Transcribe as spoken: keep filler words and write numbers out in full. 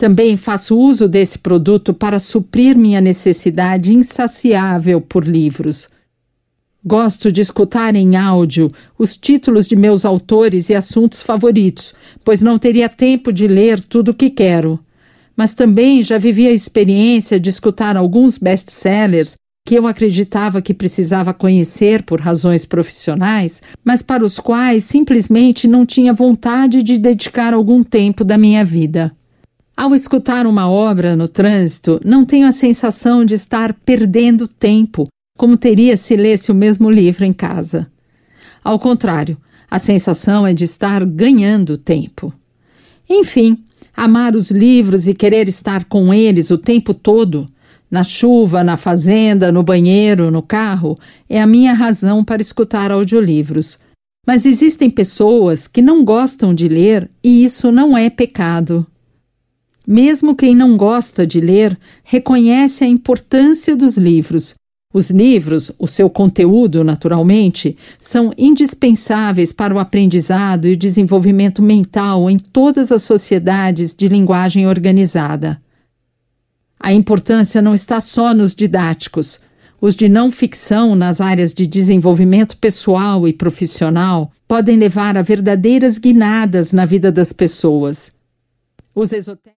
Também faço uso desse produto para suprir minha necessidade insaciável por livros. Gosto de escutar em áudio os títulos de meus autores e assuntos favoritos, pois não teria tempo de ler tudo o que quero. Mas também já vivi a experiência de escutar alguns best-sellers que eu acreditava que precisava conhecer por razões profissionais, mas para os quais simplesmente não tinha vontade de dedicar algum tempo da minha vida. Ao escutar uma obra no trânsito, não tenho a sensação de estar perdendo tempo, como teria se lesse o mesmo livro em casa. Ao contrário, a sensação é de estar ganhando tempo. Enfim, amar os livros e querer estar com eles o tempo todo, na chuva, na fazenda, no banheiro, no carro, é a minha razão para escutar audiolivros. Mas existem pessoas que não gostam de ler e isso não é pecado. Mesmo quem não gosta de ler reconhece a importância dos livros. Os livros, o seu conteúdo, naturalmente, são indispensáveis para o aprendizado e o desenvolvimento mental em todas as sociedades de linguagem organizada. A importância não está só nos didáticos. Os de não ficção nas áreas de desenvolvimento pessoal e profissional podem levar a verdadeiras guinadas na vida das pessoas. Os esotéricos